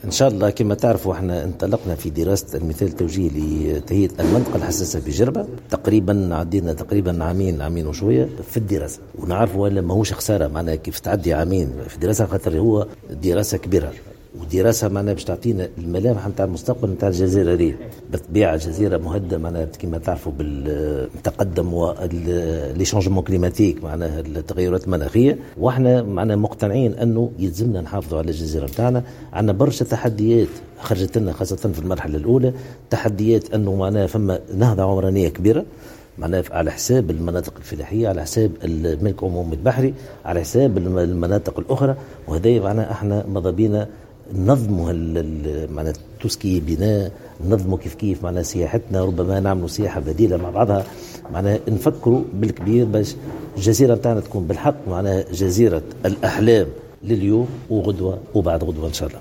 إن شاء الله كما تعرفوا احنا انطلقنا في دراسة المثال التوجيهي لتهيئة المنطقة الحساسة في جربة. تقريبا عدينا تقريبا عامين وشوية في الدراسة، ونعرفوا ولا ماهوش خسارة معناها كيف تعدي عامين في الدراسة، خاطر هو دراسة كبيرة ودراسة معناها باش تعطينا الملامح نتاع المستقبل نتاع الجزيرة دي. بالطبيعة جزيرة مهددة معناها كما تعرفوا بالتقدم ولي شونجمون كليماتيك معناها التغيرات المناخية، واحنا معناها مقتنعين انه يلزمنا نحافظوا على الجزيرة نتاعنا. عندنا برشا تحديات خرجت لنا خاصة في المرحلة الأولى، تحديات انه معناها فما نهضة عمرانية كبيرة معناها على حساب المناطق الفلاحية، على حساب الملك عمومي البحري، على حساب المناطق الأخرى، وهذا معناها احنا ماذا بينا ننظموا معناها توسكي بناء، ننظموا كيف معناها سياحتنا، ربما نعملوا سياحة بديلة مع بعضها، معناها نفكروا بالكبير باش الجزيرة بتاعنا تكون بالحق معناها جزيرة الأحلام لليوم وغدوة وبعد غدوة إن شاء الله.